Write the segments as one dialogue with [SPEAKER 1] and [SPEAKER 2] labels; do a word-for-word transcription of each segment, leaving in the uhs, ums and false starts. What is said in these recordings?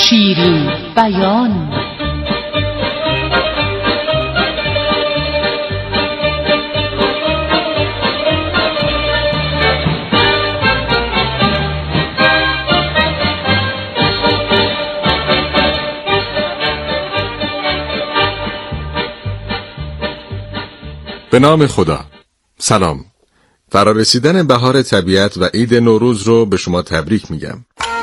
[SPEAKER 1] شیرین بیان.
[SPEAKER 2] به نام خدا. سلام. فرارسیدن بهار طبیعت و عید نوروز رو به شما تبریک میگم.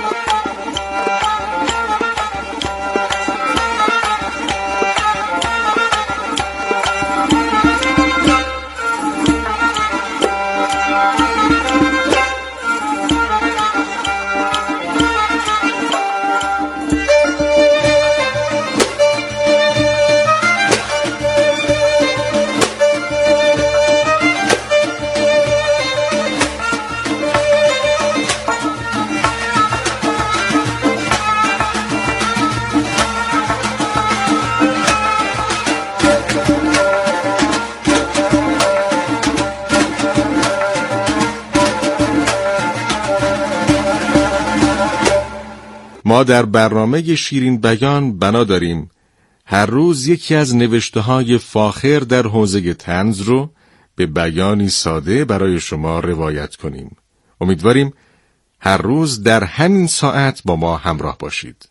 [SPEAKER 2] ما در برنامه شیرین بیان بنا داریم هر روز یکی از نوشته‌های فاخر در حوزه طنز رو به بیانی ساده برای شما روایت کنیم. امیدواریم هر روز در همین ساعت با ما همراه باشید.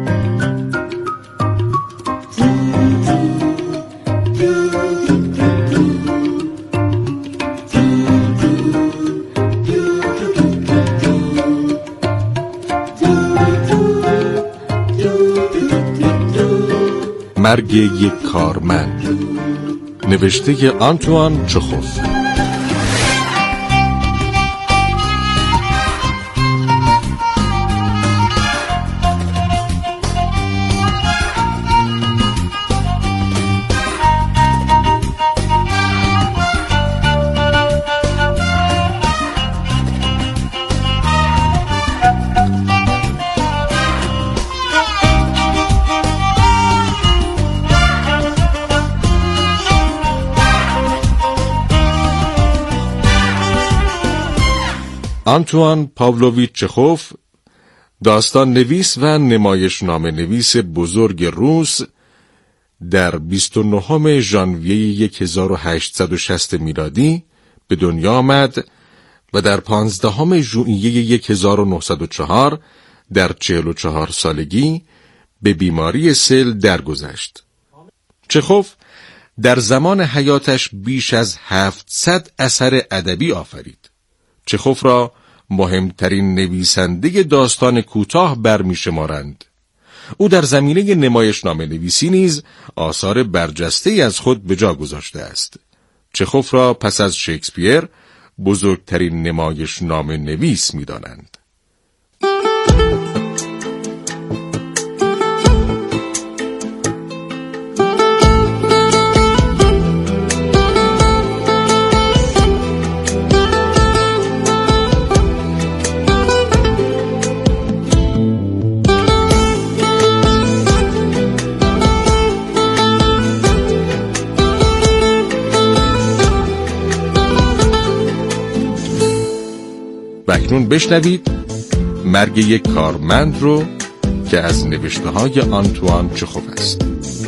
[SPEAKER 2] مرگ یک کارمند، نوشته آنتوان چخوف. آنتوان پاولویچ چخوف، داستان نویس و نمایش نامه نویس بزرگ روس، در بیست و نهم ژانویه هزار و هشتصد و شصت میلادی به دنیا آمد و در پانزدهم ژوئیه هزار و نهصد و چهار در چهل و چهار سالگی به بیماری سل درگذشت. چخوف در زمان حیاتش بیش از هفتصد اثر ادبی آفرید. چخوف را مهمترین نویسنده داستان کوتاه برمی‌شمارند. او در زمینه نمایشنامه نویسی نیز آثار برجسته‌ای از خود به جا گذاشته است. چخوف را پس از شکسپیر بزرگترین نمایشنامه نویس می‌دانند. اکنون بشنوید مرگ یک کارمند رو که از نوشته های آنتوان چخوف است.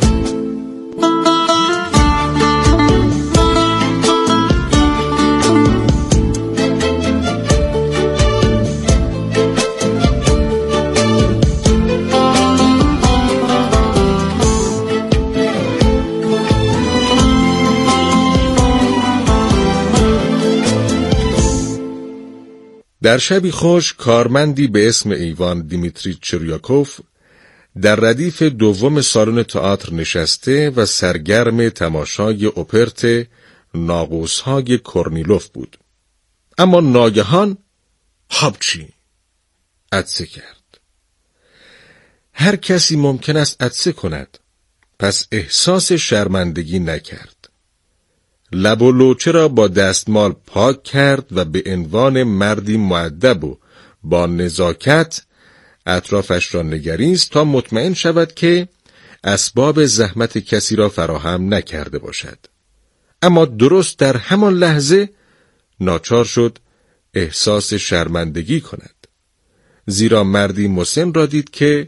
[SPEAKER 2] در شبی خوش کارمندی به اسم ایوان دیمیتری چریاکوف در ردیف دوم سالن تئاتر نشسته و سرگرم تماشای اپرت ناقوس‌های کورنیلوف بود. اما ناگهان هاپچی عطسه کرد. هر کسی ممکن است عطسه کند، پس احساس شرمندگی نکرد. لب و لوچه را با دستمال پاک کرد و به عنوان مردی مؤدب و با نزاکت اطرافش را نگریست تا مطمئن شود که اسباب زحمت کسی را فراهم نکرده باشد. اما درست در همان لحظه ناچار شد احساس شرمندگی کند، زیرا مردی مسن را دید که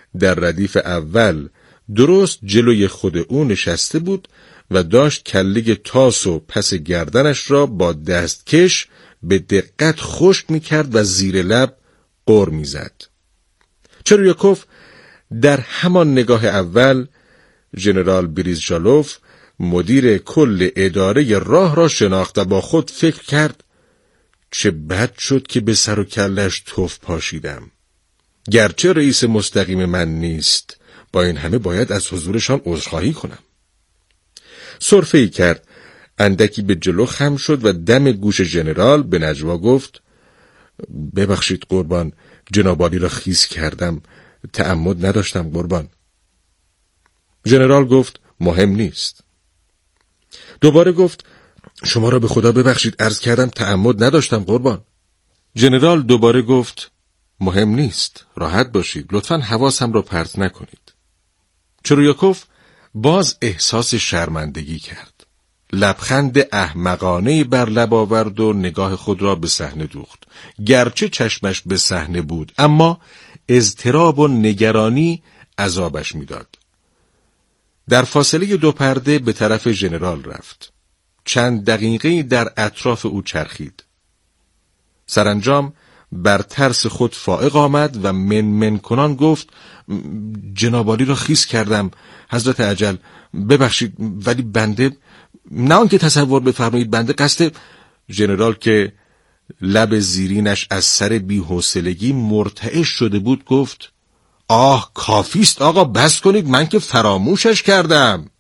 [SPEAKER 2] در ردیف اول درست جلوی خود او نشسته بود و داشت کله تاس و پس گردنش را با دستکش به دقت خشک می‌کرد و زیر لب غر می‌زد. چرویاکوف در همان نگاه اول ژنرال بریزجالوف مدیر کل اداره راه را شناخت و با خود فکر کرد چه بد شد که به سر و کلش تف پاشیدم. گرچه رئیس مستقیم من نیست، با این همه باید از حضورشان عذرخواهی کنم. سرفه‌ای کرد، اندکی به جلو خم شد و دم گوش ژنرال به نجوا گفت ببخشید قربان، جناب عالی را خیس کردم، تعمد نداشتم قربان. ژنرال گفت مهم نیست. دوباره گفت شما را به خدا ببخشید، عرض کردم تعمد نداشتم قربان. ژنرال دوباره گفت مهم نیست، راحت باشید، لطفاً حواسم را پرت نکنید. چرویاکوف باز احساس شرمندگی کرد. لبخند احمقانه‌ای بر لب آورد و نگاه خود را به صحنه دوخت. گرچه چشمش به صحنه بود، اما اضطراب و نگرانی عذابش میداد. در فاصله دو پرده به طرف ژنرال رفت. چند دقیقه‌ای در اطراف او چرخید. سرانجام بر ترس خود فائق آمد و من من کنان گفت جناب عالی را خیس کردم حضرت اجل، ببخشید ولی بنده، نه آنکه تصور بفرمایید بنده قصد. ژنرال که لب زیرینش از سر بی‌حوصلگی مرتعش شده بود گفت آه کافیست آقا، بس کنید، من که فراموشش کردم.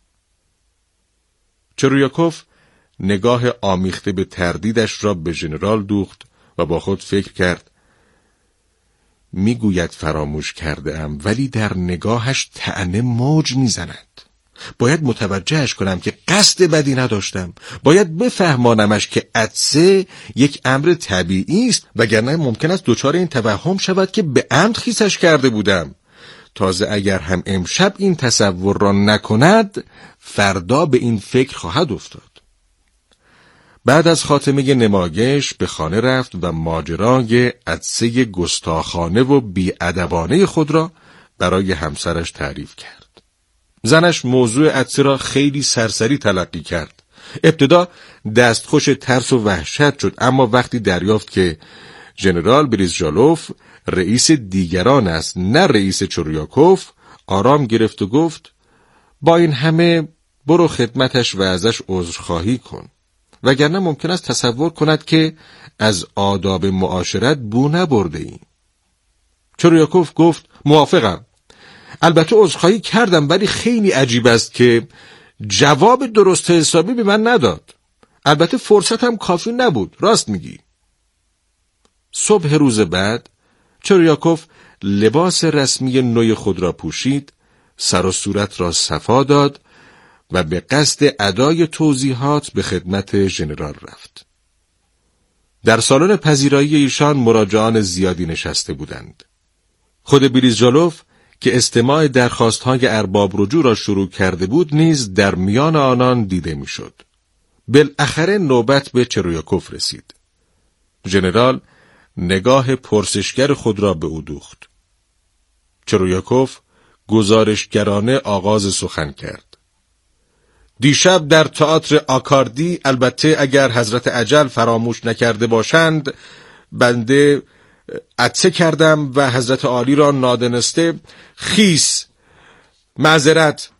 [SPEAKER 2] چرویاکوف نگاه آمیخته به تردیدش را به ژنرال دوخت و با خود فکر کرد میگوید فراموش کرده ام، ولی در نگاهش طعنه موج میزند. باید متوجهش کنم که قصد بدی نداشتم. باید بفهمانمش که عطسه یک امر طبیعی است، وگرنه ممکن است دچار این توهم شود که به عمد خیسش کرده بودم. تازه اگر هم امشب این تصور را نکند، فردا به این فکر خواهد افتاد. بعد از خاتمه نمایش به خانه رفت و ماجرای عطسه گستاخانه و بی‌ادبانه خود را برای همسرش تعریف کرد. زنش موضوع عطسه را خیلی سرسری تلقی کرد. ابتدا دستخوش ترس و وحشت شد، اما وقتی دریافت که ژنرال بریزجالوف رئیس دیگران است نه رئیس چرویاکوف، آرام گرفت و گفت با این همه برو خدمتش و ازش عذرخواهی کن، وگرنه ممکن است تصور کند که از آداب معاشرت بو نبرده ایم. چرویاکوف گفت موافقم، البته عذرخواهی کردم، ولی خیلی عجیب است که جواب درست حسابی به من نداد. البته فرصتم کافی نبود، راست میگی. صبح روز بعد چرویاکوف لباس رسمی نوی خود را پوشید، سر و صورت را صفا داد و به قصد ادای توضیحات به خدمت ژنرال رفت. در سالن پذیرایی ایشان مراجعان زیادی نشسته بودند. خود بریزجالوف که استماع درخواست‌های ارباب رجوع را شروع کرده بود نیز در میان آنان دیده می‌شد. بالاخره نوبت به چرویاکوف رسید. ژنرال نگاه پرسشگر خود را به او دوخت. چرویاکوف گزارشگرانه آغاز سخن کرد. دیشب در تئاتر آکاردی، البته اگر حضرت اجل فراموش نکرده باشند، بنده عطسه کردم و حضرت عالی را نادانسته خیس معذرت.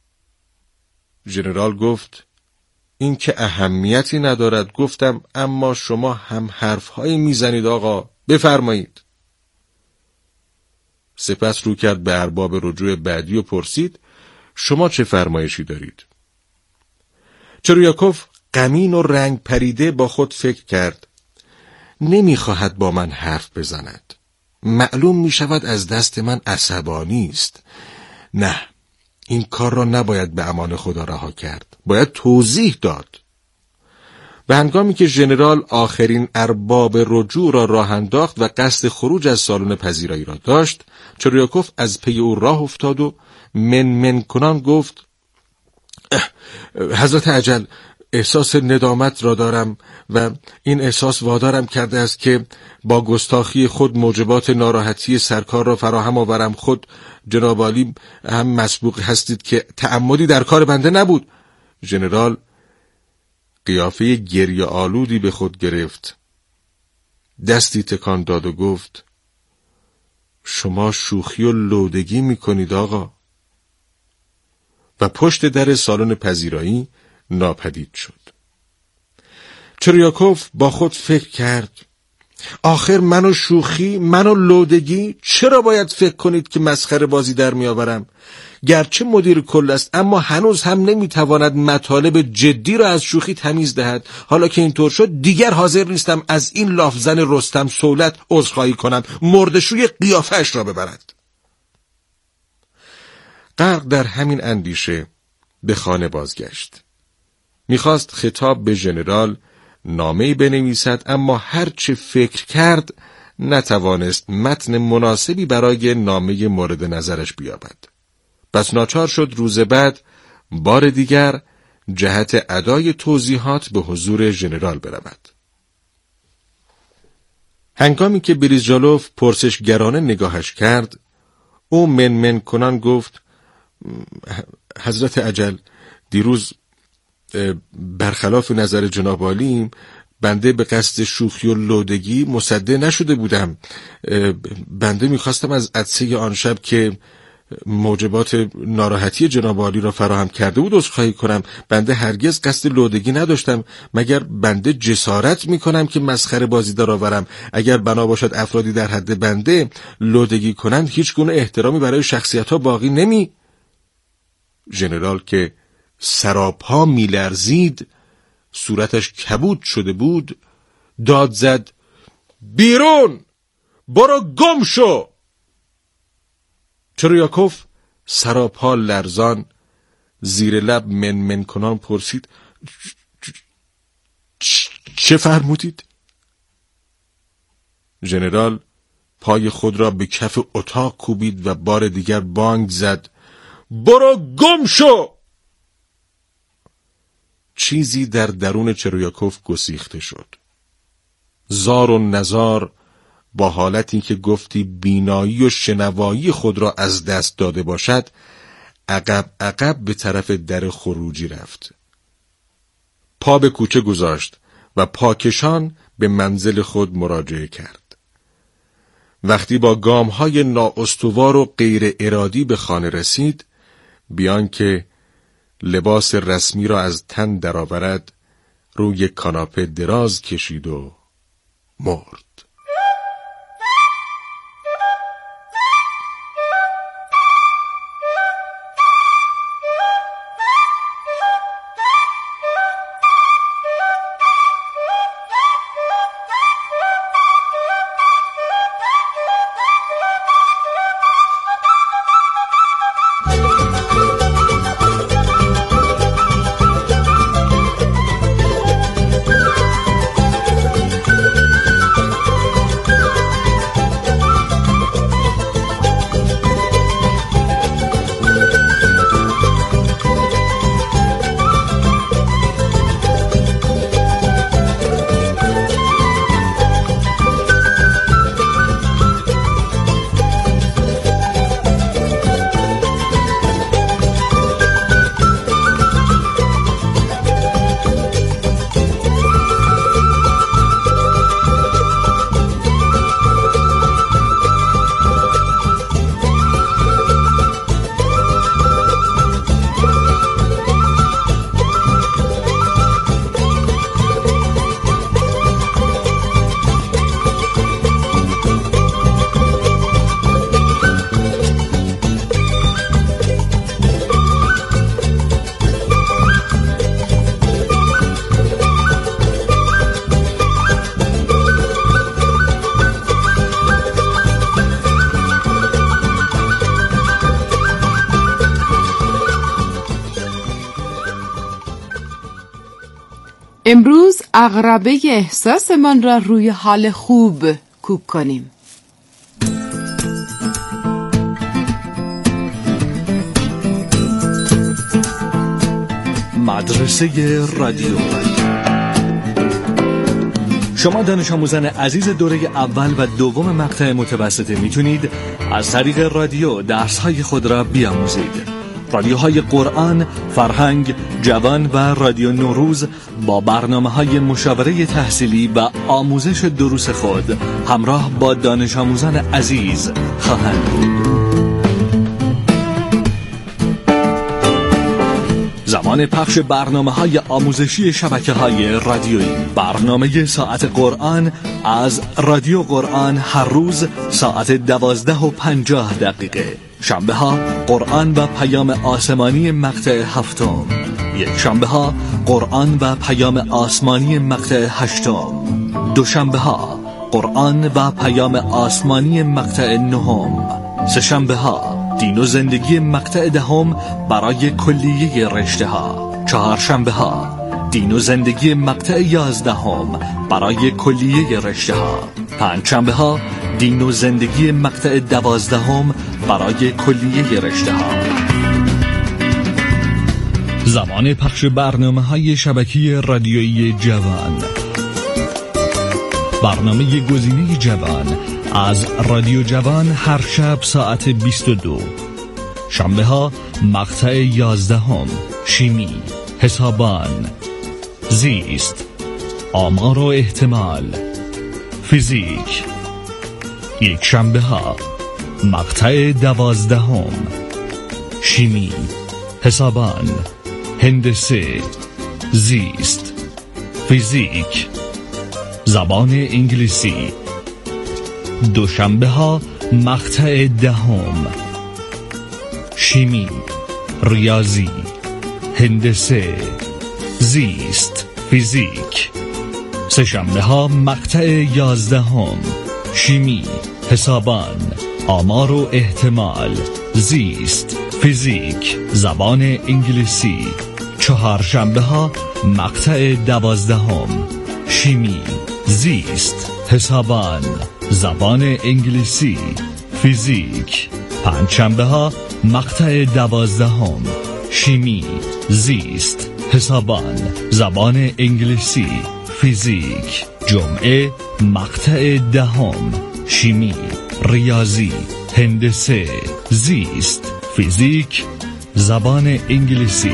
[SPEAKER 2] ژنرال گفت این که اهمیتی ندارد. گفتم اما شما هم حرفهایی میزنید آقا، بفرمایید. سپس رو کرد به ارباب رجوع بعدی و پرسید شما چه فرمایشی دارید؟ چرویاکوف غمین و رنگ پریده با خود فکر کرد. نمیخواهد با من حرف بزند. معلوم میشود از دست من عصبانی است. نه، این کار را نباید به امان خدا رها کرد. باید توضیح داد. به هنگامی که ژنرال آخرین ارباب رجوع را راه انداخت و قصد خروج از سالن پذیرایی را داشت، چرویاکوف از پی او راه افتاد و من من کنان گفت حضرت اجل، احساس ندامت را دارم و این احساس وادارم کرده است که با گستاخی خود موجبات ناراحتی سرکار را فراهم آورم. خود جناب عالی هم مسبوق هستید که تعمدی در کار بنده نبود. ژنرال قیافه گریه آلودی به خود گرفت، دستی تکان داد و گفت: شما شوخی و لودگی میکنید آقا. و پشت در سالن پذیرایی ناپدید شد. چریاکوف با خود فکر کرد: آخر من و شوخی، من و لودگی، چرا باید فکر کنید که مسخره بازی در میآورم؟ گرچه مدیر کل است اما هنوز هم نمیتواند مطالب جدی را از شوخی تمیز دهد. حالا که اینطور شد دیگر حاضر نیستم از این لافزن رستم صولت عذرخواهی کنم، مردشوی قیافه‌اش را ببرد. غرق در همین اندیشه به خانه بازگشت. میخواست خطاب به ژنرال نامه‌ای بنویسد، اما هر چه فکر کرد نتوانست متن مناسبی برای نامه مورد نظرش بیابد. پس ناچار شد روز بعد بار دیگر جهت ادای توضیحات به حضور ژنرال برود. هنگامی که بریزجالوف پرسشگرانه نگاهش کرد، او منمن کنان گفت: حضرت اجل، دیروز برخلاف نظر جناب عالی بنده به قصد شوخی و لودگی مصدع نشده بودم. بنده میخواستم از عطسه آن شب که موجبات ناراحتی جناب عالی را فراهم کرده بود عذرخواهی کنم. بنده هرگز قصد لودگی نداشتم، مگر بنده جسارت میکنم که مسخره بازی درآورم. اگر بنا باشد افرادی در حد بنده لودگی کنند هیچ گونه احترامی برای شخصیت ها باقی نمی. ژنرال که سراپا میلرزید، صورتش کبود شده بود، داد زد: بیرون! برو گم شو! چریاکوف سراپا لرزان زیر لب منمن کنان پرسید: چه فرمودید؟ ژنرال پای خود را به کف اتاق کوبید و بار دیگر بانگ زد: برو گم شو! چیزی در درون چریاکوف گسیخته شد. زار و نزار با حالتی که گفتی بینایی و شنوایی خود را از دست داده باشد، عقب عقب به طرف در خروجی رفت. پا به کوچه گذاشت و پاکشان به منزل خود مراجعه کرد. وقتی با گام‌های نااستوار و غیر ارادی به خانه رسید، بیان که لباس رسمی را از تن درآورد، روی کاناپه دراز کشید و مرد.
[SPEAKER 1] امروز عقربه احساسمان را روی حال خوب کوب کنیم.
[SPEAKER 3] مدرسه رادیو. شما دانش آموزان عزیز دوره اول و دوم مقطع متوسطه میتونید از طریق رادیو درس‌های خود را بیاموزید. رادیوهای قرآن، فرهنگ، جوان و رادیو نوروز با برنامه‌های مشاوره تحصیلی و آموزش دروس خود همراه با دانش آموزان عزیز خواهند بود. زمان پخش برنامه‌های آموزشی شبکه‌های رادیویی. برنامه ساعت قرآن از رادیو قرآن هر روز ساعت دوازده و پنجاه دقیقه. شنبه ها قرآن و پیام آسمانی مقطع هفتم. یک شنبه ها قرآن و پیام آسمانی مقطع هشتم. دوشنبه ها قرآن و پیام آسمانی مقطع نهم. سه شنبه ها دین و زندگی مقطع دهم برای کلیه رشته ها. چهار شنبه ها دین و زندگی مقطع یازدهم برای کلیه رشته ها. پنج شنبه ها دین و زندگی مقطع دوازدهم برای کلیه رشته ها. زمان پخش برنامه های شبکه رادیویی جوان. برنامه گزینه جوان از رادیو جوان هر شب ساعت بیست و دو. شنبه ها مقطع یازدهم شیمی، حسابان، زیست، آمار و احتمال، فیزیک. یک شنبه ها مقطع دوازدهم شیمی، حسابان، هندسه، زیست، فیزیک، زبان انگلیسی. دوشنبه ها مقطع دهم شیمی، ریاضی، هندسه، زیست، فیزیک. سه شنبه ها مقطع یازدهم شیمی، حسابان، آمار و احتمال، زیست، فیزیک، زبان انگلیسی. چهار شنبه ها مقطع دوازدهم شیمی، زیست، حسابان، زبان انگلیسی، فیزیک. پنج شنبه ها مقطع دوازدهم شیمی، زیست، حسابان، زبان انگلیسی، فیزیک. جمعه مقطع دهم شیمی، ریاضی، هندسه، زیست، فیزیک، زبان انگلیسی.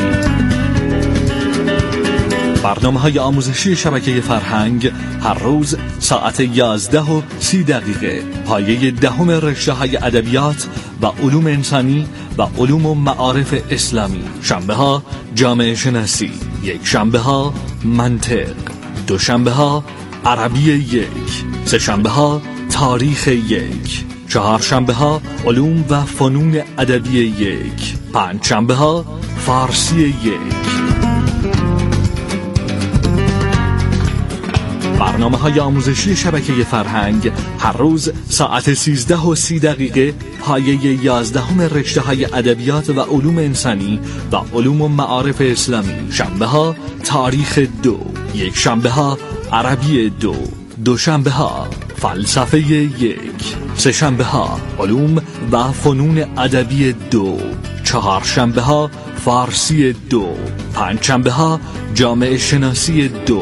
[SPEAKER 3] برنامه های آموزشی شبکه فرهنگ هر روز ساعت یازده و سی دقیقه. پایه دهم رشته های ادبیات و علوم انسانی و علوم و معارف اسلامی. شنبه ها جامعه شناسی. یک شنبه ها منطق. دو شنبه ها عربی یک. سه شنبه ها تاریخ یک. چهار شنبه ها علوم و فنون ادبی یک. پنج شنبه ها فارسی یک. برنامه های آموزشی شبکه فرهنگ هر روز ساعت سیزده و سی دقیقه. پایه یازدهم رشته های ادبیات و علوم انسانی و علوم و معارف اسلامی. شنبه ها تاریخ دو. یک شنبه ها عربی دو. دو شنبه ها فلسفه یک. سه شنبه ها علوم و فنون ادبی دو. چهار شنبه ها فارسی دو. پنج شنبه ها جامعه شناسی دو.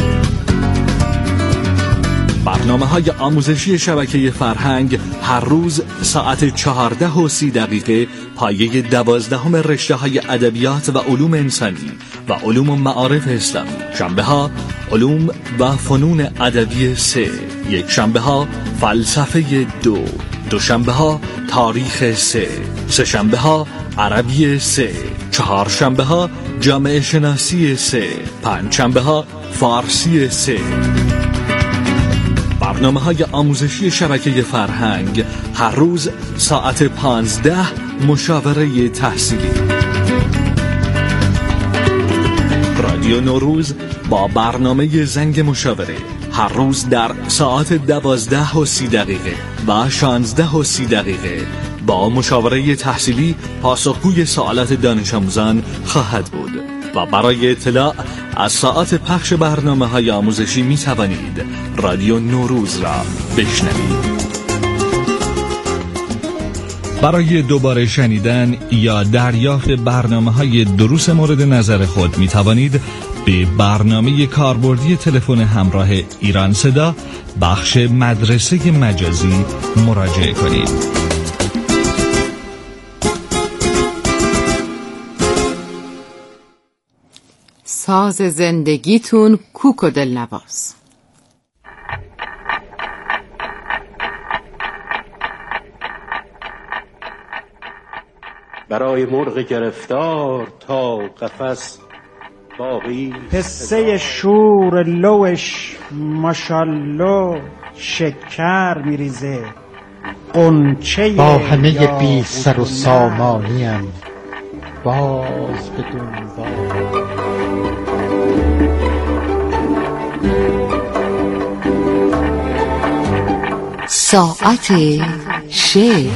[SPEAKER 3] برنامه های آموزشی شبکه فرهنگ هر روز ساعت چهارده و سی دقیقه. پایه دوازدهم رشته های ادبیات و علوم انسانی و علوم و معارف اسلامی. شنبه ها علوم و فنون ادبی سه. یک شنبه ها فلسفه دو. دو شنبه ها تاریخ سه. سه شنبه ها عربی سه. چهار شنبه ها جامعه شناسی سه. پنج شنبه ها فارسی سه. برنامه های آموزشی شبکه فرهنگ هر روز ساعت پانزده مشاوره تحصیلی. رادیو نوروز با برنامه زنگ مشاوره هر روز در ساعت دوازده و سی دقیقه و شانزده و سی دقیقه با مشاوره تحصیلی پاسخگوی سوالات دانش آموزان خواهد بود. و برای اطلاع از ساعت پخش برنامه های آموزشی می توانید رادیو نوروز را بشنوید. برای دوباره شنیدن یا دریافت برنامه‌های دروس مورد نظر خود می توانید به برنامه کاربردی تلفن همراه ایران صدا بخش مدرسه مجازی مراجعه کنید.
[SPEAKER 1] ساز زندگیتون کوک و دلنواز.
[SPEAKER 4] برای مرغ گرفتار تا قفس باقی
[SPEAKER 5] پسته شور لوش ماشالله شکر میریزه، قنچه
[SPEAKER 6] با همه بی سر و سامانیم باز به دنبال.
[SPEAKER 1] ساعت شعر.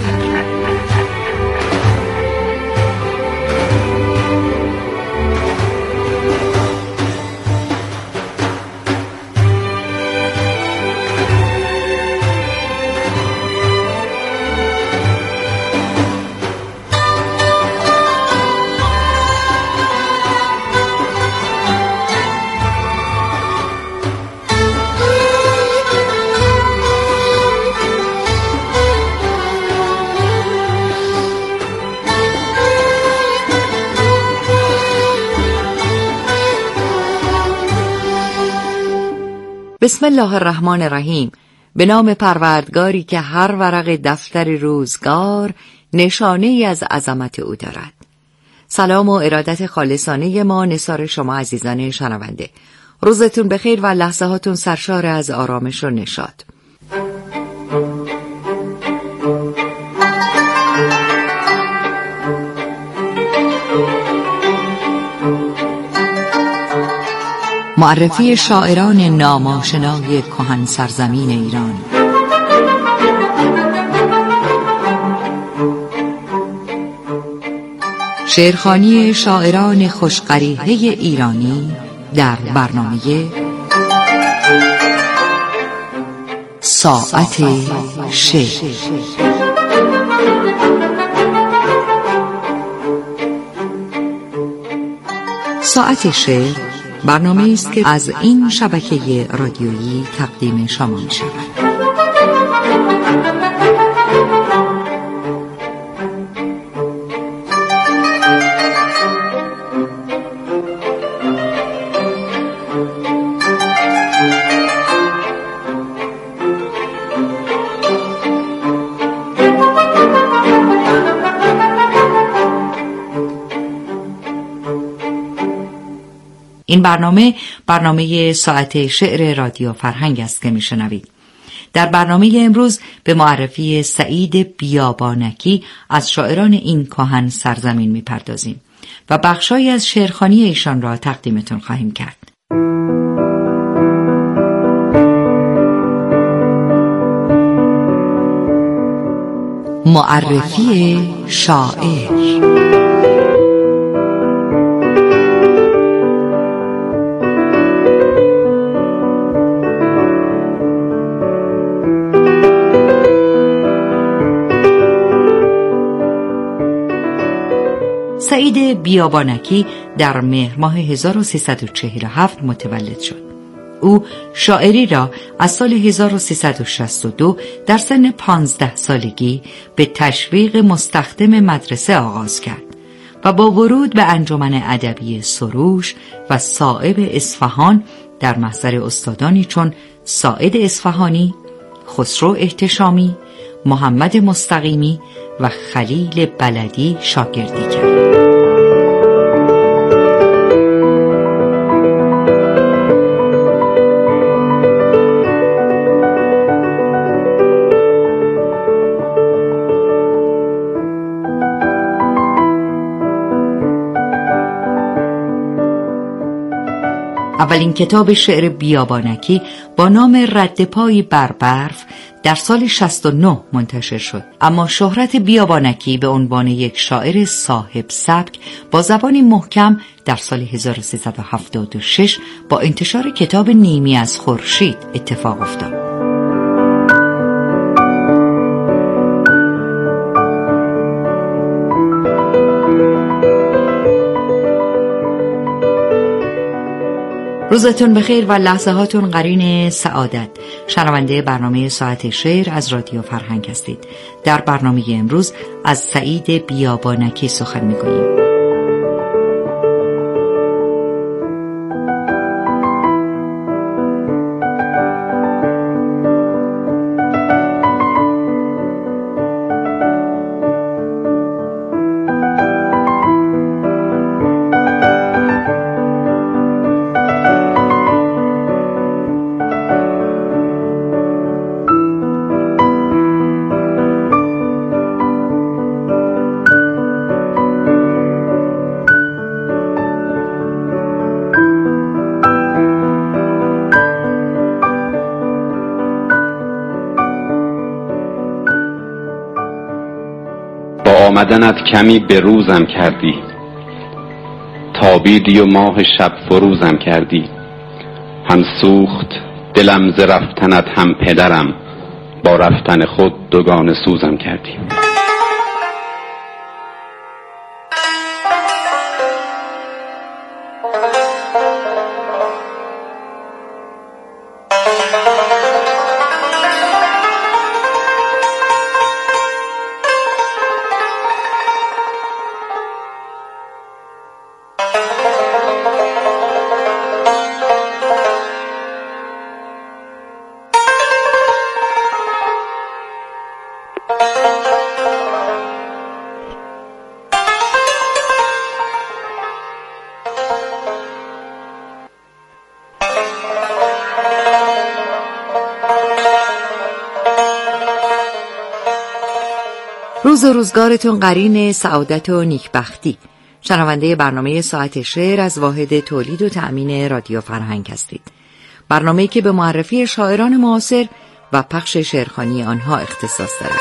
[SPEAKER 1] بسم الله الرحمن الرحیم. به نام پروردگاری که هر ورق دفتر روزگار نشانه ای از عظمت او دارد. سلام و ارادت خالصانه ما نثار شما عزیزان شنونده. روزتون بخیر و لحظه هاتون سرشار از آرامش و نشاط. معرفی شاعران ناماشنای کهن سرزمین ایران. شعرخوانی شاعران خوشقریحه ایرانی در برنامه ساعت شعر. ساعت شعر برنامه است که از این شبکه رادیویی تقدیم شما می شود. این برنامه برنامه ساعت شعر رادیو فرهنگ است که میشنوید. در برنامه امروز به معرفی سعید بیابانکی از شاعران این کهن سرزمین میپردازیم و بخشایی از شعرخوانی ایشان را تقدیمتون خواهیم کرد. معرفی شاعر. سعید بیابانکی در مهر ماه هزار و سیصد و چهل و هفت متولد شد. او شاعری را از سال هزار و سیصد و شصت و دو در سن پانزده سالگی به تشویق مستخدم مدرسه آغاز کرد و با ورود به انجمن ادبی سروش و صائب اصفهان در محضر استادانی چون ساعد اصفهانی، خسرو احتشامی، محمد مستقیمی و خلیل بلدی شاگردی کرد. اولین کتاب شعر بیابانکی با نام رد پای بر برف در سال شصت و نه منتشر شد، اما شهرت بیابانکی به عنوان یک شاعر صاحب سبک با زبانی محکم در سال هزار و سیصد و هفتاد و شش با انتشار کتاب نیمی از خورشید اتفاق افتاد. روزتون بخیر و لحظه هاتون قرین سعادت. شنونده برنامه ساعت شعر از رادیو فرهنگ هستید. در برنامه امروز از سعید بیابانکی سخن می‌گوییم.
[SPEAKER 7] آمدنت کمی به روزم کردی، تابیدی و ماه شب فروزم کردی. هم سوخت دلم ز رفتنت هم پدرم، با رفتن خود دوگانه سوزم کردی.
[SPEAKER 1] روز و روزگارتون قرین سعادت و نیکبختی. شنونده برنامه ساعت شعر از واحد تولید و تأمین رادیو فرهنگ هستید. برنامه‌ای که به معرفی شاعران معاصر و پخش شعرخوانی آنها اختصاص دارد.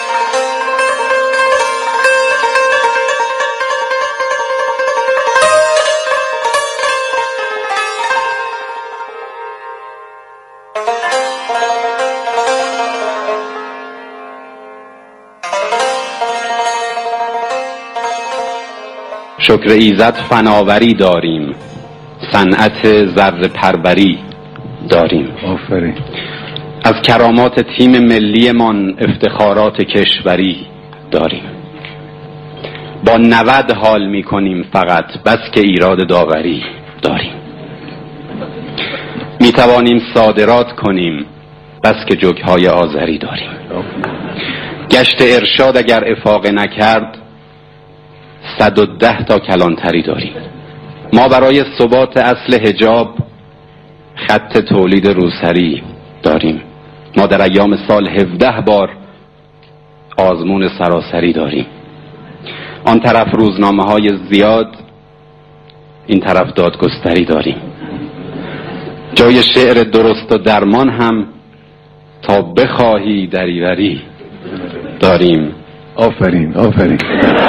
[SPEAKER 7] شکر ایزد فناوری داریم، صنعت ذره پروری داریم.
[SPEAKER 8] آفرین.
[SPEAKER 7] از کرامات تیم ملی من افتخارات کشوری داریم. با نود حال می کنیم فقط، بس که ایراد داوری داریم. می توانیم صادرات کنیم، بس که جوک‌های آذری داریم. گشت ارشاد اگر افاقه نکرد، صد و ده تا کلانتری داریم. ما برای ثبات اصل حجاب خط تولید روسری داریم. ما در ایام سال هفده بار آزمون سراسری داریم. آن طرف روزنامه های زیاد، این طرف دادگستری داریم. جای شعر درست و درمان هم تا بخواهی دریوری داریم.
[SPEAKER 8] آفرین آفرین.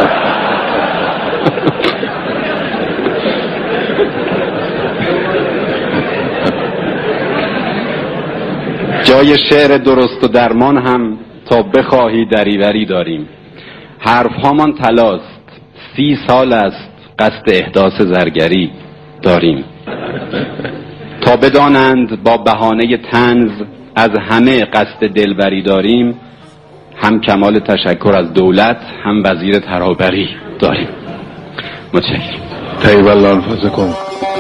[SPEAKER 7] جای شعر درست و درمان هم تا بخواهی دریوری داریم. حرف هامان طلاست، سی سال است قصد احداث زرگری داریم. تا بدانند با بهانه طنز از همه قصد دلبری داریم، هم کمال تشکر از دولت هم وزیر ترابری داریم. متشکرم.
[SPEAKER 8] طیب الله انفسکم.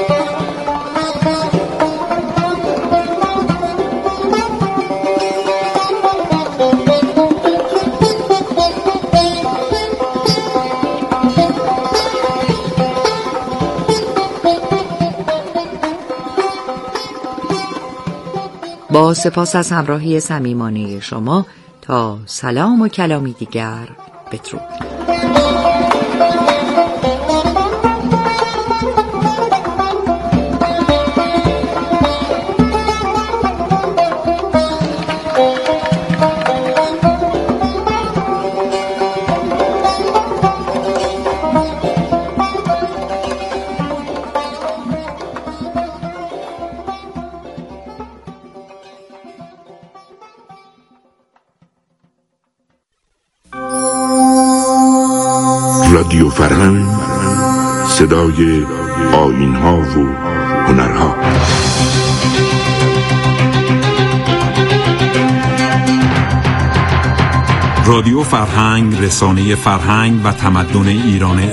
[SPEAKER 1] با سپاس از همراهی صمیمانه شما، تا سلام و کلامی دیگر بدرود.
[SPEAKER 9] رادیو فرهنگ، صدای آیین‌ها و هنرها.
[SPEAKER 10] رادیو فرهنگ، رسانه فرهنگ و تمدن ایران